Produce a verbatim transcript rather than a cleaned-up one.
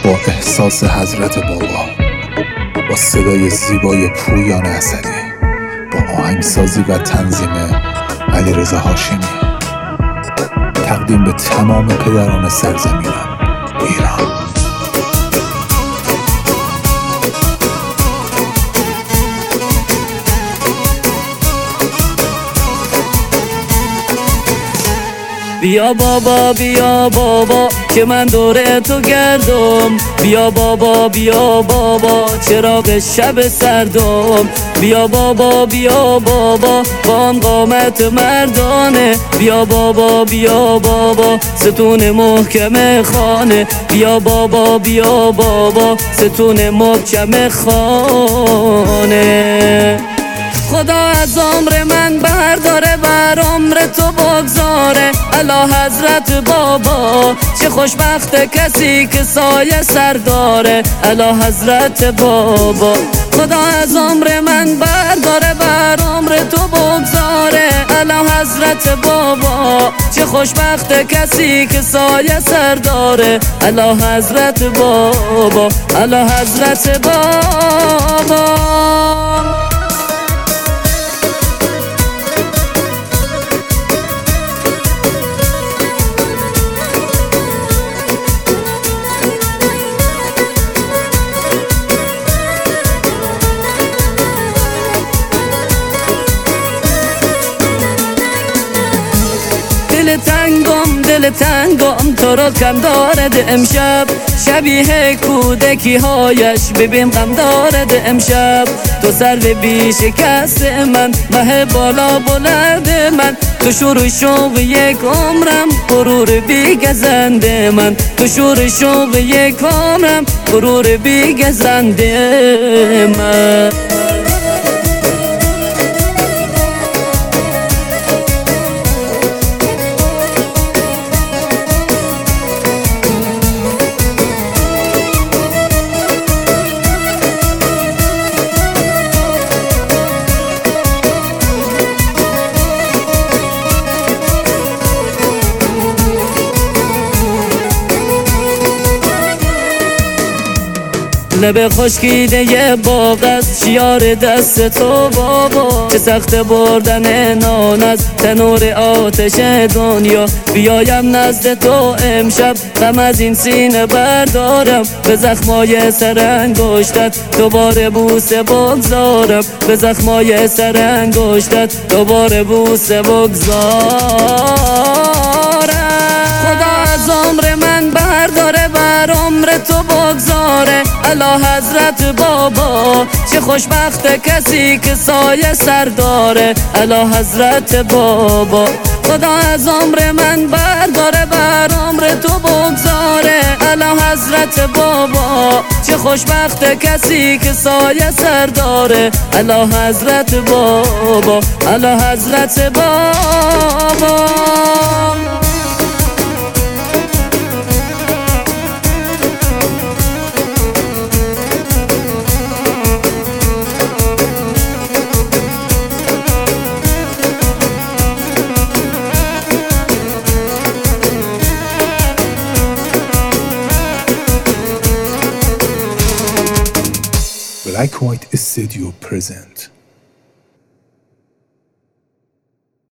با احساس حضرت بابا، با صدای زیبای پویان اسدی، با آهنگسازی و تنظیم علیرضا هاشمی، تقدیم به تمام پدران سرزمینم ایران. بیا بابا بیا بابا که من دور تو گردم، بیا بابا بیا بابا چراغ شب سردم، بیا بابا بیا بابا با آن قامت مردانه، بیا بابا بیا بابا ستون محکم خانه، بیا بابا بیا بابا ستون محکم خانه. خدا از عمر من برداره بر عمر تو بگذاره، الا حضرت بابا چه خوشبخت کسی که سایه سر داره، الا حضرت بابا. خدا از عمر من برداره بر عمر تو بگذاره، الا حضرت بابا چه خوشبخت کسی که سایه سر داره، الا حضرت بابا، الا حضرت بابا. دل تنگم دل تنگم تو رو کم دارد امشب، شبیه کودکی هایش ببین غم دارد امشب. تو سرو بی شکست من، مه بالا بلند من، تو شور شوق یک عمرم غرور بی گزنده من، تو شور شوق یک عمرم غرور بی گزنده من. لب خشکیده یه باغ است شیار دست تو بابا، چه سخت بردن نان از تنور آتش دنیا. بیایم نزد تو امشب غم از این سینه بردارم، به زخمای سر انگشتت دوباره بوسه بگذارم، به زخمای سر انگشتت دوباره بوسه بگذارم. خدا از عمر من برداره بر عمر تو بگذاره، الا حضرت بابا چه خوشبخت کسی که سایه سر داره، الا حضرت بابا. خدا از عمر من برداره بر عمر تو بگذاره، الا حضرت بابا چه خوشبخت کسی که سایه سر داره، الا حضرت بابا، الا حضرت بابا. Black White Studio present